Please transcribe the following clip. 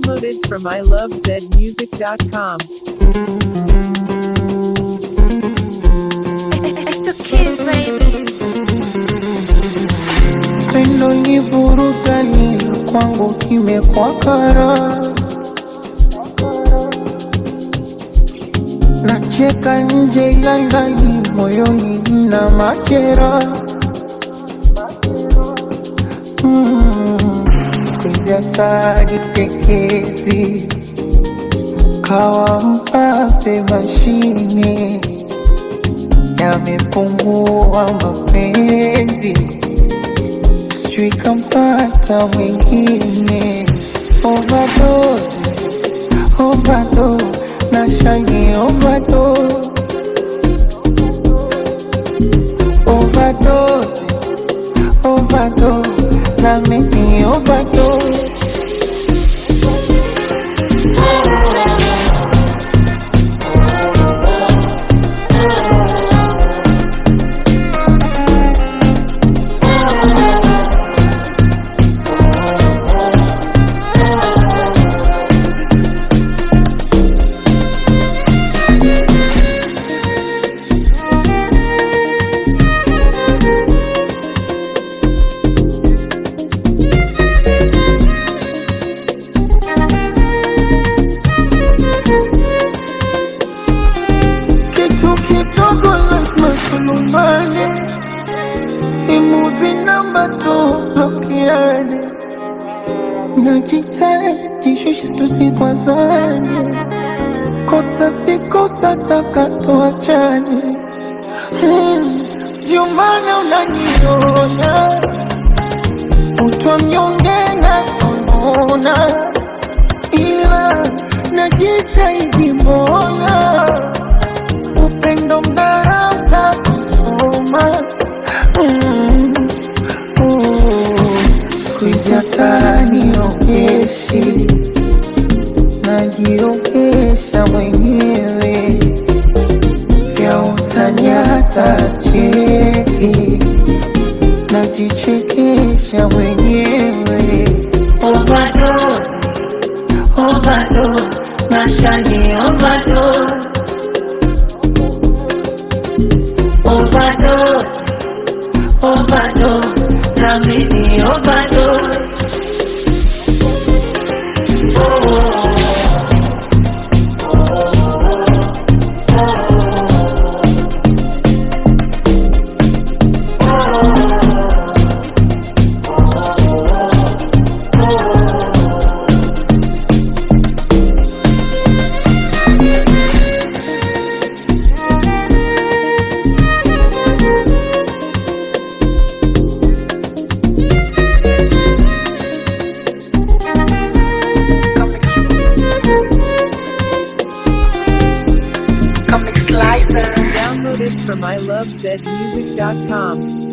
Downloaded from ilovezmusic.com. It's the kids, baby. Pendo ni burudani kwangu imekuwa kara, nacheka nje ya ndani, moyoni na machera. Squeeze hata jitekezi kawa mpape mashine, yamepungua mapenzi, sijui kampata mwingine. Overdose, overdose, na shani overdose. Overdose, overdose, na mimi overdose. Kidogo lazima tulumbane, simu zinamba tublokiane, najitahidi shusha tusikwazane, kosa si kosa, taka tuachane. Ndio maana unaniona utwa mnyonge na sonona, ila najitahidi mbona upendo mdarauta kusoma. Squeeze hata niogeshi, najiogesha mwenyewe, vya utani hata cheki, najichekesha mwenyewe. Overdose, overdose, nashani overdose. Overdose, overdose, na mimi overdose. Downloaded from ilovezmusic.com.